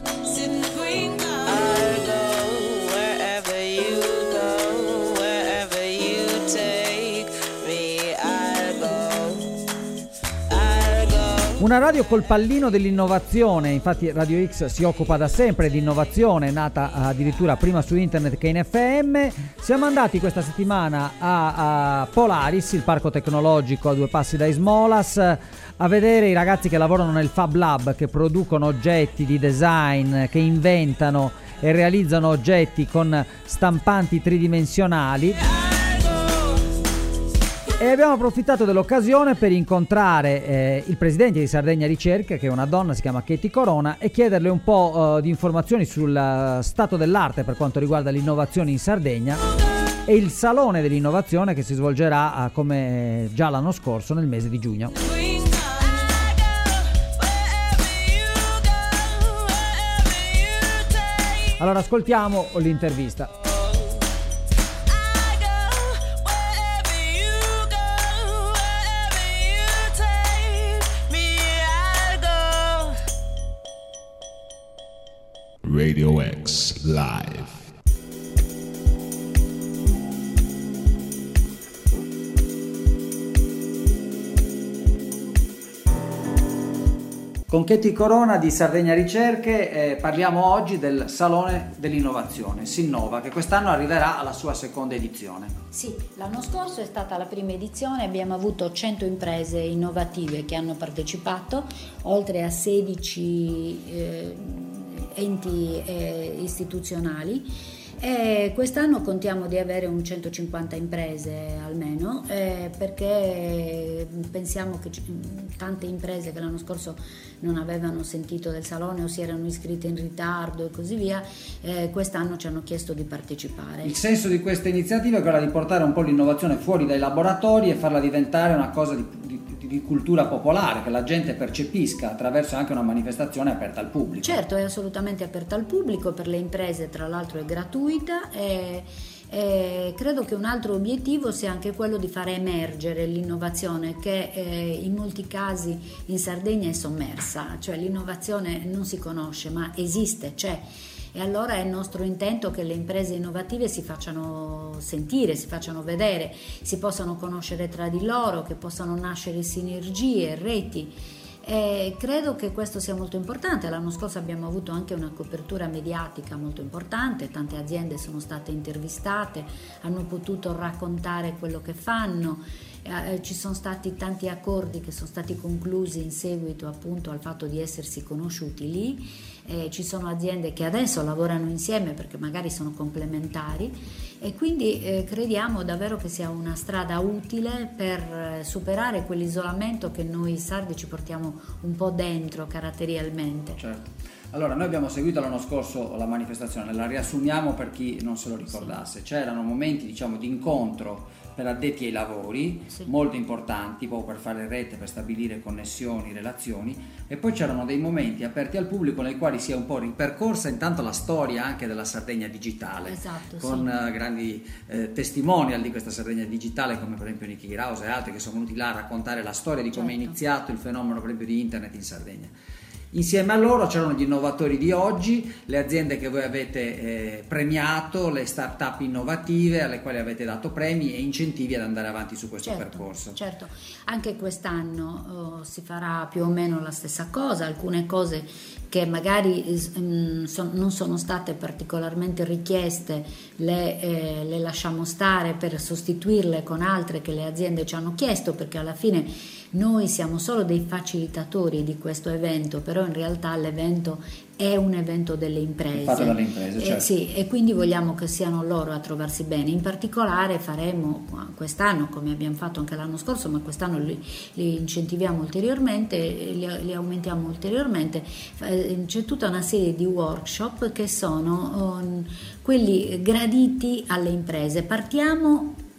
[SPEAKER 1] Una radio col pallino dell'innovazione, infatti Radio X si occupa da sempre di innovazione, nata addirittura prima su internet che in F M. Siamo andati questa settimana a, a Polaris, il parco tecnologico a due passi da Ismolas, a vedere i ragazzi che lavorano nel Fab Lab, che producono oggetti di design, che inventano e realizzano oggetti con stampanti tridimensionali. E abbiamo approfittato dell'occasione per incontrare eh, il presidente di Sardegna Ricerche, che è una donna, si chiama Katie Corona, e chiederle un po' eh, di informazioni sul uh, stato dell'arte per quanto riguarda l'innovazione in Sardegna e il Salone dell'Innovazione che si svolgerà uh, come già l'anno scorso nel mese di giugno. Allora ascoltiamo l'intervista.
[SPEAKER 5] Radio X Live.
[SPEAKER 1] Con Katie Corona di Sardegna Ricerche eh, parliamo oggi del Salone dell'Innovazione, Sinnova, che quest'anno arriverà alla sua seconda edizione.
[SPEAKER 11] Sì, l'anno scorso è stata la prima edizione, abbiamo avuto cento imprese innovative che hanno partecipato, oltre a sedici eh, enti eh, istituzionali. E quest'anno contiamo di avere un centocinquanta imprese almeno, eh, perché pensiamo che tante imprese che l'anno scorso non avevano sentito del salone o si erano iscritte in ritardo e così via, eh, quest'anno ci hanno chiesto di partecipare.
[SPEAKER 1] Il senso di questa iniziativa è quella di portare un po' l'innovazione fuori dai laboratori e farla diventare una cosa di, di, di cultura popolare, che la gente percepisca attraverso anche una manifestazione aperta al pubblico.
[SPEAKER 11] Certo, è assolutamente aperta al pubblico, per le imprese tra l'altro è gratuita. E, e credo che un altro obiettivo sia anche quello di fare emergere l'innovazione che eh, in molti casi in Sardegna è sommersa, cioè l'innovazione non si conosce ma esiste, c'è, e allora è il nostro intento che le imprese innovative si facciano sentire, si facciano vedere, si possano conoscere tra di loro, che possano nascere sinergie, reti. E credo che questo sia molto importante. L'anno scorso abbiamo avuto anche una copertura mediatica molto importante, tante aziende sono state intervistate, hanno potuto raccontare quello che fanno, eh, ci sono stati tanti accordi che sono stati conclusi in seguito appunto al fatto di essersi conosciuti lì, eh, ci sono aziende che adesso lavorano insieme perché magari sono complementari, e quindi eh, crediamo davvero che sia una strada utile per eh, superare quell'isolamento che noi sardi ci portiamo un po' dentro caratterialmente.
[SPEAKER 1] Certo. Allora, noi abbiamo seguito l'anno scorso la manifestazione, la riassumiamo per chi non se lo ricordasse. Sì. C'erano momenti, diciamo, di incontro per addetti ai lavori, sì, molto importanti, proprio per fare rete, per stabilire connessioni, relazioni, e poi c'erano dei momenti aperti al pubblico nei quali si è un po' ripercorsa intanto la storia anche della Sardegna digitale,
[SPEAKER 11] esatto,
[SPEAKER 1] con
[SPEAKER 11] sì.
[SPEAKER 1] uh, grandi eh, testimonial di questa Sardegna digitale, come per esempio Nicky Raus e altri che sono venuti là a raccontare la storia di come certo. è iniziato il fenomeno per esempio di internet in Sardegna. Insieme a loro c'erano gli innovatori di oggi, le aziende che voi avete eh, premiato, le start-up innovative alle quali avete dato premi e incentivi ad andare avanti su questo
[SPEAKER 11] certo,
[SPEAKER 1] percorso.
[SPEAKER 11] Certo, anche quest'anno oh, si farà più o meno la stessa cosa, alcune cose che magari mm, son, non sono state particolarmente richieste le, eh, le lasciamo stare per sostituirle con altre che le aziende ci hanno chiesto, perché alla fine noi siamo solo dei facilitatori di questo evento, però in realtà l'evento è un evento delle imprese,
[SPEAKER 1] fatto dalle imprese, certo.
[SPEAKER 11] eh, sì, e quindi vogliamo che siano loro a trovarsi bene. In particolare faremo quest'anno, come abbiamo fatto anche l'anno scorso, ma quest'anno li, li incentiviamo ulteriormente, li, li aumentiamo ulteriormente. C'è tutta una serie di workshop che sono um, quelli graditi alle imprese. Partiamo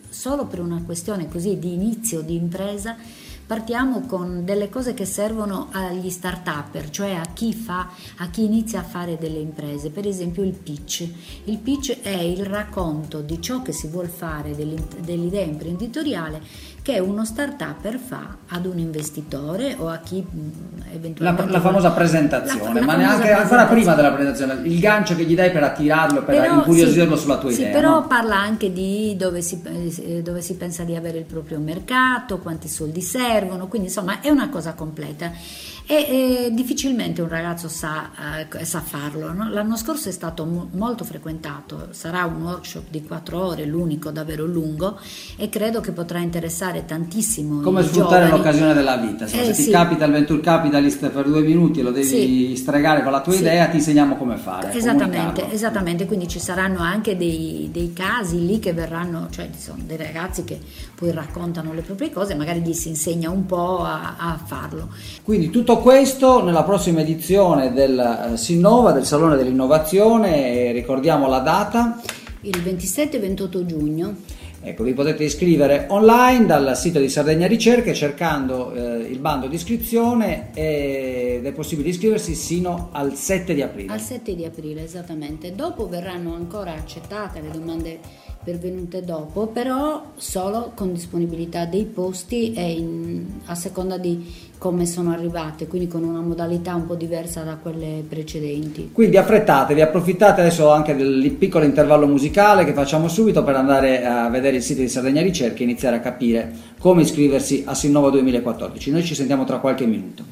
[SPEAKER 11] solo per una questione così di inizio di impresa partiamo con delle cose che servono agli start-upper, cioè a chi fa, a chi inizia a fare delle imprese. Per esempio il pitch. Il pitch è il racconto di ciò che si vuol fare, dell'idea imprenditoriale che uno start-upper fa ad un investitore o a chi eventualmente...
[SPEAKER 1] La, la famosa presentazione,
[SPEAKER 11] la, la
[SPEAKER 1] ma
[SPEAKER 11] famosa
[SPEAKER 1] neanche
[SPEAKER 11] presentazione.
[SPEAKER 1] Ancora prima della presentazione, il gancio che gli dai per attirarlo, per
[SPEAKER 11] Però,
[SPEAKER 1] incuriosirlo
[SPEAKER 11] sì,
[SPEAKER 1] sulla tua
[SPEAKER 11] sì,
[SPEAKER 1] idea.
[SPEAKER 11] però
[SPEAKER 1] no?
[SPEAKER 11] parla anche di dove si, dove si pensa di avere il proprio mercato, quanti soldi servono, quindi insomma è una cosa completa. E, e difficilmente un ragazzo sa, eh, sa farlo, no? L'anno scorso è stato mo- molto frequentato, sarà un workshop di quattro ore, l'unico davvero lungo, e credo che potrà interessare tantissimo
[SPEAKER 1] Come
[SPEAKER 11] i
[SPEAKER 1] sfruttare
[SPEAKER 11] giovani.
[SPEAKER 1] l'occasione della vita, insomma,
[SPEAKER 11] Eh,
[SPEAKER 1] se ti
[SPEAKER 11] sì.
[SPEAKER 1] capita il Venture Capitalist per due minuti e lo devi
[SPEAKER 11] Sì.
[SPEAKER 1] stregare con la tua
[SPEAKER 11] Sì.
[SPEAKER 1] idea, ti insegniamo come fare.
[SPEAKER 11] Esattamente,
[SPEAKER 1] comunicarlo.
[SPEAKER 11] esattamente, quindi ci saranno anche dei, dei casi lì che verranno, cioè sono dei ragazzi che poi raccontano le proprie cose, magari gli si insegna un po' a, a farlo.
[SPEAKER 1] Quindi tutto questo nella prossima edizione del eh, Sinnova, del Salone dell'Innovazione, ricordiamo la data.
[SPEAKER 11] Il ventisette e ventotto giugno.
[SPEAKER 1] Ecco, vi potete iscrivere online dal sito di Sardegna Ricerche cercando eh, il bando di iscrizione ed è possibile iscriversi sino al sette di aprile.
[SPEAKER 11] Al sette di aprile, esattamente. Dopo verranno ancora accettate le domande pervenute dopo, però solo con disponibilità dei posti e in, a seconda di come sono arrivate, quindi con una modalità un po' diversa da quelle precedenti.
[SPEAKER 1] Quindi affrettatevi, approfittate adesso anche del piccolo intervallo musicale che facciamo subito per andare a vedere il sito di Sardegna Ricerche e iniziare a capire come iscriversi a Sinnova duemilaquattordici. Noi ci sentiamo tra qualche minuto.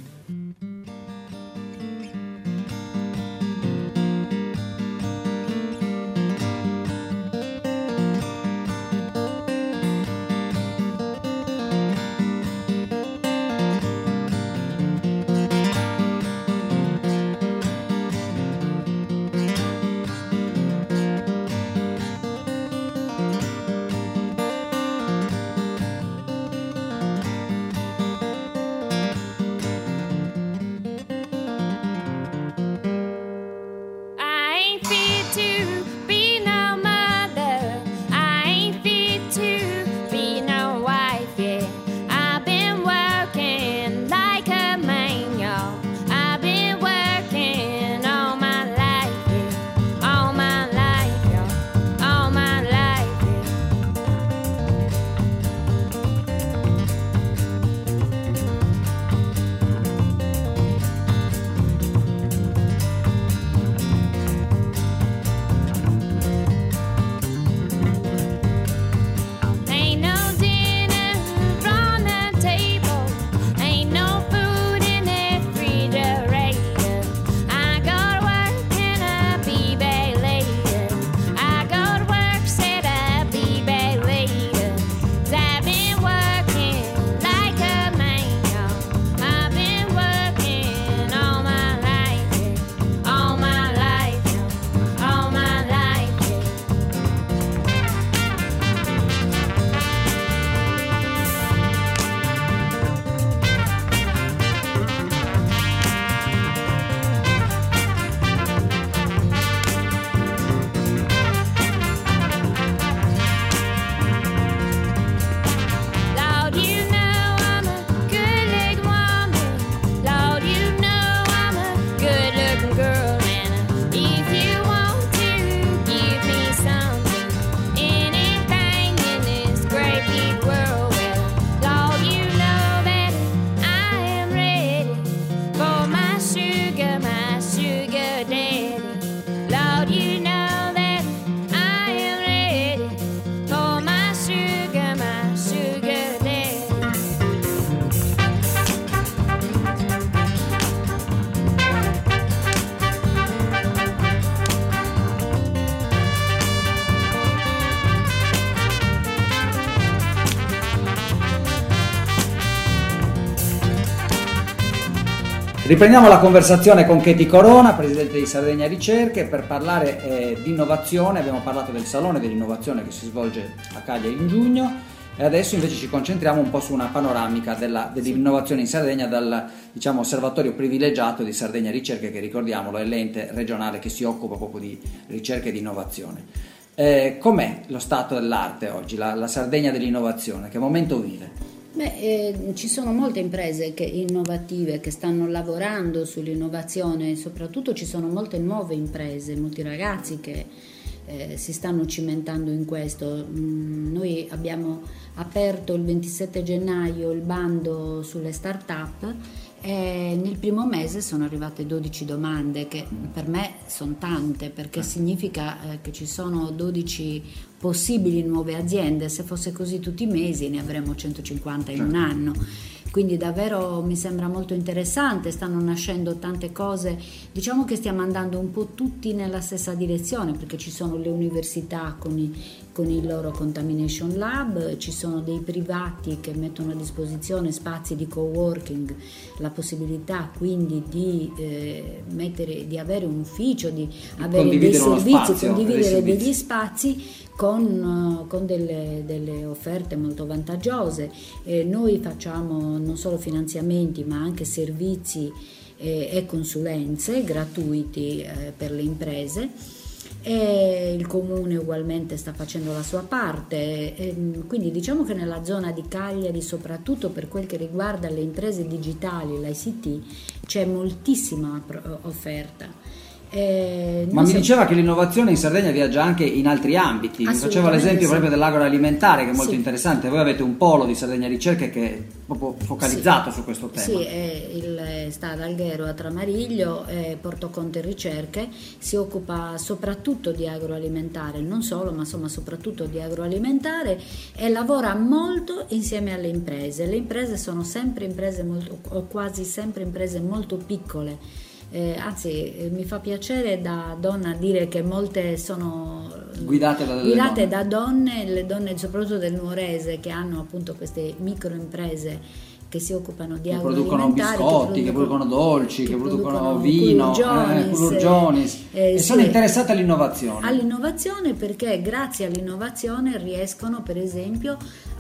[SPEAKER 1] Riprendiamo la conversazione con Katie Corona, presidente di Sardegna Ricerche, per parlare eh, di innovazione. Abbiamo parlato del Salone dell'Innovazione che si svolge a Cagliari in giugno e adesso invece ci concentriamo un po' su una panoramica della, dell'innovazione in Sardegna dal, diciamo, osservatorio privilegiato di Sardegna Ricerche, che ricordiamolo è l'ente regionale che si occupa proprio di ricerca e di innovazione. Eh, com'è lo stato dell'arte oggi, la, la Sardegna dell'innovazione? Che momento vive?
[SPEAKER 11] Beh, eh, ci sono molte imprese che, innovative che stanno lavorando sull'innovazione, soprattutto ci sono molte nuove imprese, molti ragazzi che eh, si stanno cimentando in questo. Mm, noi abbiamo aperto il ventisette gennaio il bando sulle start-up e nel primo mese sono arrivate dodici domande, che per me sono tante, perché significa eh, che ci sono dodici possibili nuove aziende. Se fosse così tutti i mesi ne avremmo centocinquanta in un anno. Quindi davvero mi sembra molto interessante, stanno nascendo tante cose, diciamo che stiamo andando un po' tutti nella stessa direzione, perché ci sono le università con i, con il loro Contamination Lab, ci sono dei privati che mettono a disposizione spazi di co-working, la possibilità quindi di, eh, mettere, di avere un ufficio, di avere dei servizi, spazio, condividere dei degli spazi con, con delle, delle offerte molto vantaggiose. Eh, noi facciamo non solo finanziamenti ma anche servizi eh, e consulenze gratuiti eh, per le imprese, e il comune ugualmente sta facendo la sua parte, e quindi diciamo che nella zona di Cagliari, soprattutto per quel che riguarda le imprese digitali, l'I C T, c'è moltissima offerta. Eh,
[SPEAKER 1] Ma mi
[SPEAKER 11] so...
[SPEAKER 1] diceva che l'innovazione in Sardegna viaggia anche in altri ambiti. Mi faceva l'esempio sì. proprio dell'agroalimentare, che è molto sì. interessante. Voi avete un polo di Sardegna Ricerche che è proprio focalizzato sì. su questo tema.
[SPEAKER 11] Sì, è il, sta ad Alghero a Tramariglio, è Porto Conte Ricerche, si occupa soprattutto di agroalimentare, non solo, ma insomma soprattutto di agroalimentare, e lavora molto insieme alle imprese. Le imprese sono sempre imprese molto, o quasi sempre imprese molto piccole. Eh, anzi, eh, mi fa piacere da donna dire che molte sono
[SPEAKER 1] guidate da,
[SPEAKER 11] guidate
[SPEAKER 1] donne.
[SPEAKER 11] da donne, le donne soprattutto del Nuorese, che hanno appunto queste microimprese che si occupano di
[SPEAKER 1] che
[SPEAKER 11] agroalimentari,
[SPEAKER 1] producono biscotti, che producono, che producono dolci, che, che producono, producono vino, culurgionis, eh, eh, e sì, sono interessate all'innovazione.
[SPEAKER 11] All'innovazione perché grazie all'innovazione riescono per esempio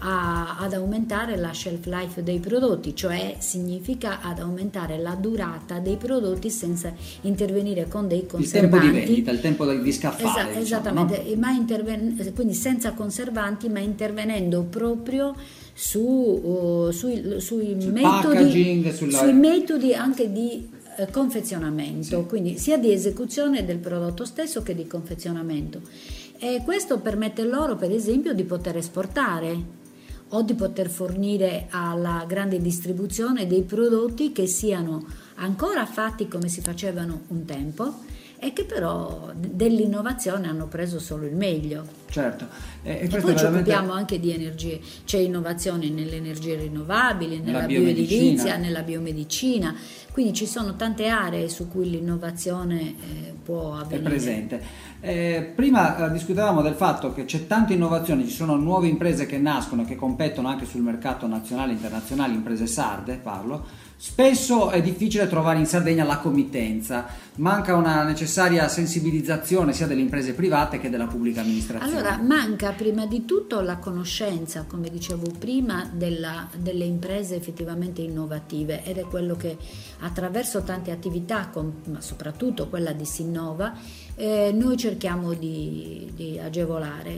[SPEAKER 11] a, ad aumentare la shelf life dei prodotti, cioè significa ad aumentare la durata dei prodotti senza intervenire con dei conservanti.
[SPEAKER 1] Il tempo di vendita, il tempo di scaffale.
[SPEAKER 11] Esa- esattamente,
[SPEAKER 1] diciamo, no?
[SPEAKER 11] ma interven- quindi senza conservanti, ma intervenendo proprio su, uh, sui, sui, metodi,
[SPEAKER 1] sulla...
[SPEAKER 11] sui metodi anche di eh, confezionamento, sì. quindi sia di esecuzione del prodotto stesso che di confezionamento. E questo permette loro, per esempio, di poter esportare o di poter fornire alla grande distribuzione dei prodotti che siano ancora fatti come si facevano un tempo, e che però dell'innovazione hanno preso solo il meglio.
[SPEAKER 1] Certo. E,
[SPEAKER 11] e, e poi
[SPEAKER 1] veramente...
[SPEAKER 11] ci occupiamo anche di energie, c'è innovazione nelle energie rinnovabili, nella, nella bioedilizia, nella biomedicina, quindi ci sono tante aree su cui l'innovazione eh, può avvenire.
[SPEAKER 1] È presente. Eh, prima eh, discutevamo del fatto che c'è tanta innovazione, ci sono nuove imprese che nascono e che competono anche sul mercato nazionale e internazionale, imprese sarde parlo. Spesso è difficile trovare in Sardegna la committenza, manca una necessaria sensibilizzazione sia delle imprese private che della pubblica amministrazione.
[SPEAKER 11] Allora manca prima di tutto la conoscenza, come dicevo prima, della, delle imprese effettivamente innovative, ed è quello che attraverso tante attività, ma soprattutto quella di Sinnova, eh, noi cerchiamo di, di agevolare,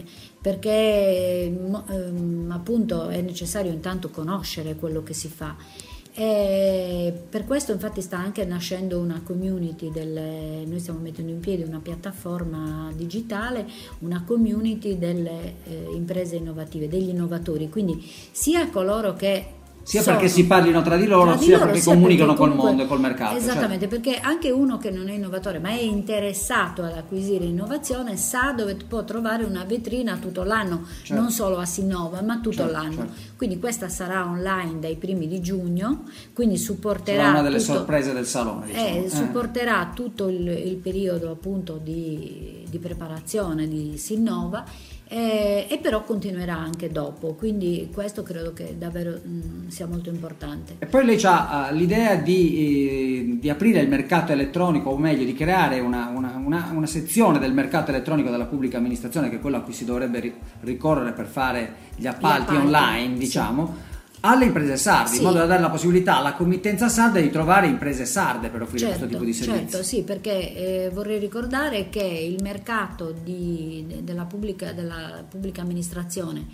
[SPEAKER 11] perché ehm, appunto è necessario intanto conoscere quello che si fa. E per questo infatti sta anche nascendo una community delle, noi stiamo mettendo in piedi una piattaforma digitale, una community delle eh, imprese innovative, degli innovatori, quindi sia coloro che
[SPEAKER 1] sia perché si parlino tra di loro, tra di sia loro, perché sia comunicano perché comunque, col mondo e col mercato.
[SPEAKER 11] Esattamente,
[SPEAKER 1] certo.
[SPEAKER 11] Perché anche uno che non è innovatore ma è interessato ad acquisire innovazione sa dove può trovare una vetrina tutto l'anno, certo. non solo a Sinnova ma tutto
[SPEAKER 1] certo,
[SPEAKER 11] l'anno.
[SPEAKER 1] Certo.
[SPEAKER 11] Quindi questa sarà online dai primi di giugno, quindi supporterà
[SPEAKER 1] sarà una delle
[SPEAKER 11] tutto,
[SPEAKER 1] sorprese del salone. Diciamo.
[SPEAKER 11] eh,
[SPEAKER 1] eh.
[SPEAKER 11] Supporterà tutto il, il periodo appunto di, di preparazione di Sinnova. Eh, e però continuerà anche dopo, quindi questo credo che davvero mh, sia molto importante.
[SPEAKER 1] E poi lei ha uh, l'idea di, eh, di aprire il mercato elettronico, o meglio di creare una, una, una, una sezione del mercato elettronico della pubblica amministrazione, che è quella a cui si dovrebbe ri- ricorrere per fare gli appalti, gli appalti online, diciamo, sì. alle imprese sarde,
[SPEAKER 11] Sì.
[SPEAKER 1] in modo da dare la possibilità alla committenza sarda di trovare imprese sarde per offrire
[SPEAKER 11] Certo,
[SPEAKER 1] questo tipo di servizi.
[SPEAKER 11] certo, sì, perché eh, vorrei ricordare che il mercato di- della, pubblica, della pubblica amministrazione,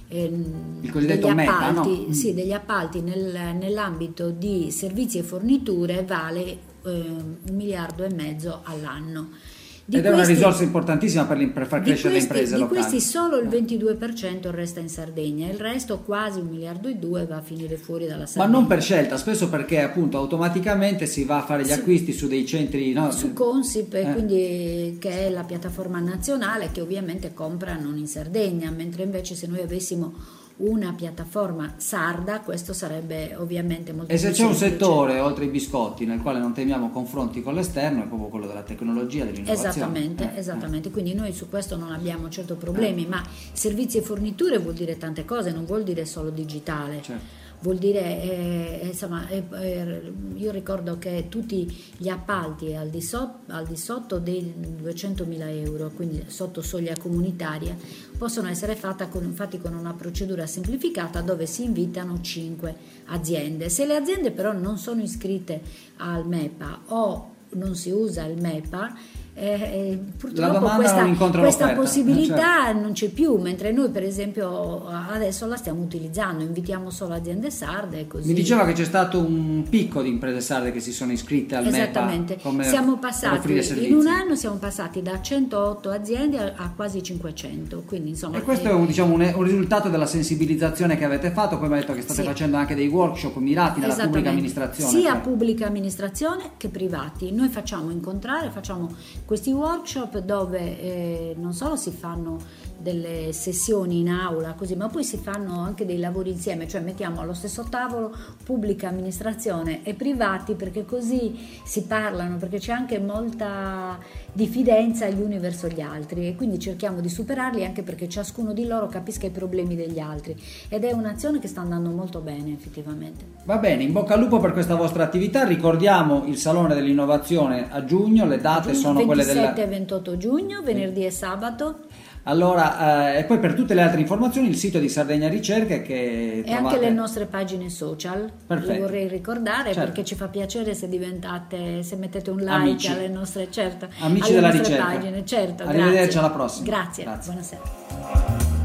[SPEAKER 11] ehm,
[SPEAKER 1] Il cosiddetto
[SPEAKER 11] degli
[SPEAKER 1] MEPA,
[SPEAKER 11] appalti,
[SPEAKER 1] no?
[SPEAKER 11] sì, degli appalti nel- nell'ambito di servizi e forniture vale eh, un miliardo e mezzo all'anno. Di
[SPEAKER 1] Ed è una
[SPEAKER 11] questi-
[SPEAKER 1] risorsa importantissima per, l'im- per far
[SPEAKER 11] di
[SPEAKER 1] crescere
[SPEAKER 11] questi,
[SPEAKER 1] le imprese
[SPEAKER 11] di
[SPEAKER 1] locali.
[SPEAKER 11] questi solo il ventidue per cento resta in Sardegna, il resto quasi un miliardo e due va a finire fuori dalla
[SPEAKER 1] Ma
[SPEAKER 11] Sardegna.
[SPEAKER 1] non per scelta, spesso perché appunto automaticamente si va a fare gli
[SPEAKER 11] Sì.
[SPEAKER 1] acquisti su dei centri, no?
[SPEAKER 11] Su Consip,
[SPEAKER 1] Eh.
[SPEAKER 11] quindi, che è la piattaforma nazionale che ovviamente compra non in Sardegna, mentre invece se noi avessimo una piattaforma sarda questo sarebbe ovviamente molto
[SPEAKER 1] E se
[SPEAKER 11] più
[SPEAKER 1] c'è un
[SPEAKER 11] semplice.
[SPEAKER 1] settore, oltre ai biscotti, nel quale non temiamo confronti con l'esterno, è proprio quello della tecnologia, dell'innovazione.
[SPEAKER 11] Esattamente,
[SPEAKER 1] Eh,
[SPEAKER 11] esattamente, quindi noi su questo non abbiamo certo problemi, ma servizi e forniture vuol dire tante cose, non vuol dire solo digitale.
[SPEAKER 1] Certo.
[SPEAKER 11] Vuol dire, eh, insomma, eh, eh, io ricordo che tutti gli appalti al di, so- al di sotto dei duecentomila euro, quindi sotto soglia comunitaria, possono essere fatta con- fatti con una procedura semplificata dove si invitano cinque aziende. Se le aziende però non sono iscritte al MEPA o non si usa il MEPA, eh, eh,
[SPEAKER 1] La
[SPEAKER 11] purtroppo
[SPEAKER 1] domanda
[SPEAKER 11] questa,
[SPEAKER 1] non incontra
[SPEAKER 11] questa
[SPEAKER 1] l'offerta.
[SPEAKER 11] possibilità
[SPEAKER 1] Eh,
[SPEAKER 11] non c'è più, mentre noi per esempio adesso la stiamo utilizzando, invitiamo solo aziende sarde e così.
[SPEAKER 1] Mi diceva che c'è stato un picco di imprese sarde che si sono iscritte al
[SPEAKER 11] Esattamente,
[SPEAKER 1] MEPA come
[SPEAKER 11] siamo
[SPEAKER 1] per
[SPEAKER 11] passati
[SPEAKER 1] offrire servizi.
[SPEAKER 11] in un anno siamo passati da centootto aziende a, a quasi cinquecento, quindi insomma
[SPEAKER 1] E questo
[SPEAKER 11] eh,
[SPEAKER 1] è un, diciamo, un, un risultato della sensibilizzazione che avete fatto, poi mi ha detto che state
[SPEAKER 11] Sì.
[SPEAKER 1] facendo anche dei workshop mirati nella
[SPEAKER 11] esattamente,
[SPEAKER 1] pubblica amministrazione.
[SPEAKER 11] sia
[SPEAKER 1] cioè.
[SPEAKER 11] pubblica amministrazione che privati. Noi facciamo incontrare, facciamo questi workshop dove eh, non solo si fanno delle sessioni in aula così, ma poi si fanno anche dei lavori insieme, cioè mettiamo allo stesso tavolo pubblica amministrazione e privati, perché così si parlano, perché c'è anche molta diffidenza gli uni verso gli altri e quindi cerchiamo di superarli, anche perché ciascuno di loro capisca i problemi degli altri, ed è un'azione che sta andando molto bene effettivamente.
[SPEAKER 1] Va bene, in bocca al lupo per questa vostra attività. Ricordiamo il Salone dell'Innovazione a giugno, le date sono quelle
[SPEAKER 11] ventisette
[SPEAKER 1] della...
[SPEAKER 11] e ventotto giugno, venerdì e sabato,
[SPEAKER 1] Allora, eh, e poi per tutte le altre informazioni il sito di Sardegna Ricerche che
[SPEAKER 11] e
[SPEAKER 1] trovate...
[SPEAKER 11] anche le nostre pagine social.
[SPEAKER 1] Perfetto.
[SPEAKER 11] Lo vorrei ricordare,
[SPEAKER 1] Certo.
[SPEAKER 11] perché ci fa piacere se diventate, se mettete un like
[SPEAKER 1] Amici.
[SPEAKER 11] alle nostre, certo,
[SPEAKER 1] Amici
[SPEAKER 11] alle
[SPEAKER 1] della
[SPEAKER 11] nostre
[SPEAKER 1] ricerca.
[SPEAKER 11] pagine, certo.
[SPEAKER 1] Arrivederci,
[SPEAKER 11] grazie.
[SPEAKER 1] alla prossima.
[SPEAKER 11] Grazie,
[SPEAKER 1] Grazie.
[SPEAKER 11] buonasera.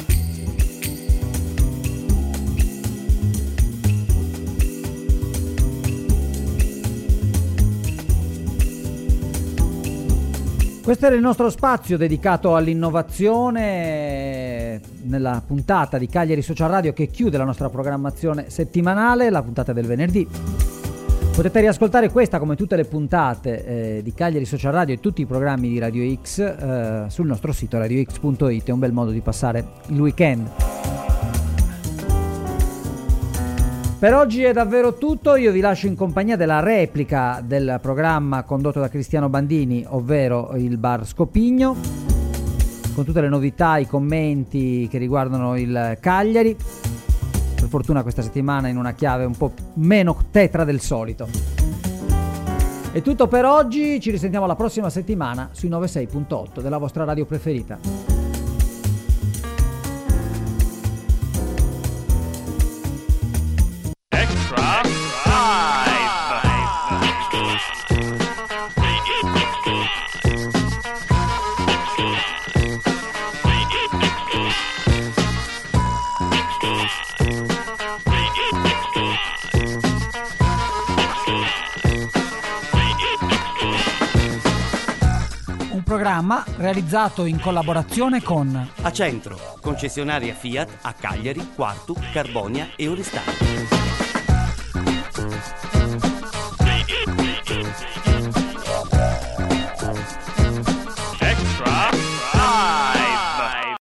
[SPEAKER 1] Questo era il nostro spazio dedicato all'innovazione nella puntata di Cagliari Social Radio che chiude la nostra programmazione settimanale, la puntata del venerdì. Potete riascoltare questa come tutte le puntate eh, di Cagliari Social Radio e tutti i programmi di Radio X eh, sul nostro sito radio x punto it. È un bel modo di passare il weekend. Per oggi è davvero tutto, io vi lascio in compagnia della replica del programma condotto da Cristiano Bandini, ovvero il Bar Scopigno, con tutte le novità, i commenti che riguardano il Cagliari, per fortuna questa settimana in una chiave un po' meno tetra del solito. È tutto per oggi, ci risentiamo la prossima settimana sui novantasei punto otto della vostra radio preferita. Un programma realizzato in collaborazione con
[SPEAKER 2] Acentro, concessionaria Fiat a Cagliari, Quartu, Carbonia e Oristano.